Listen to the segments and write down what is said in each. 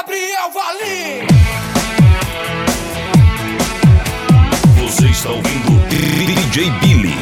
Gabriel Valim. Você está ouvindo DJ Billy.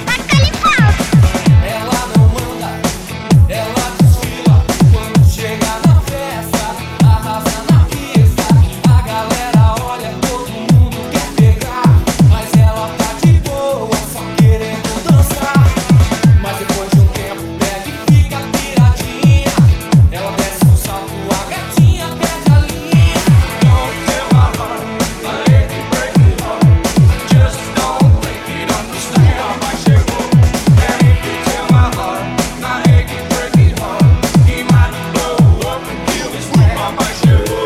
Ela não anda, ela desfila. Quando chega na festa, arrasa na pista. A galera olha, todo mundo quer pegar. Mas ela tá de boa, só querendo dançar. Mas depois de um tempo, pega e fica piradinha. Ela desce no salto, a gatinha perde a linha. Don't tell my heart, my head is breaking heart. Just don't think it understand. Mas chegou. And if you tell my heart, my head is breaking heart, he might blow up and kill his wife. Mas chegou.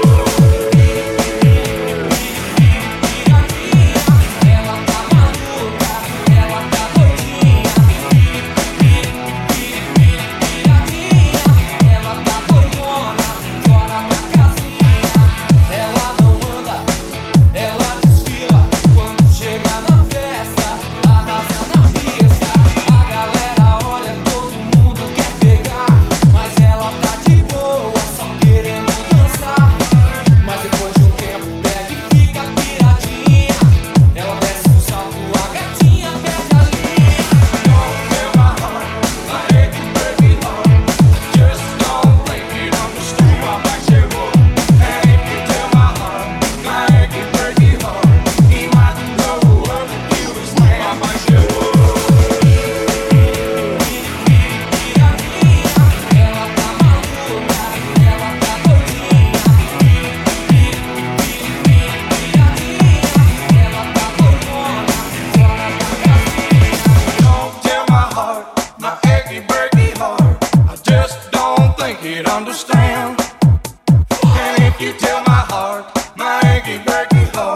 Ela tá maluca, ela tá doidinha. Ela tá doidona, fora da casinha. Ela não anda, ela desfila. Quando chega na festa, arrasa na pista. A galera olha, todo mundo quer pegar. Mas ela tá de boa, só querendo dançar. Mas depois de um tempo, pega e fica piradinha. Ela desce no salto, a gatinha perde a linha. Don't tell my heart, my head is breaking heart. Just don't think it understood. Mas chegou. And if you tell my heart, my head is breaking heart, he might blow up and kill his wife. Mas chegou. Ela tá maluca, ela tá doidinha. Ela tá doidona, fora da casinha. Don't tell my heart, my achy breaky heart. I just don't think he'd understand. And if you tell my heart, my achy breaky heart,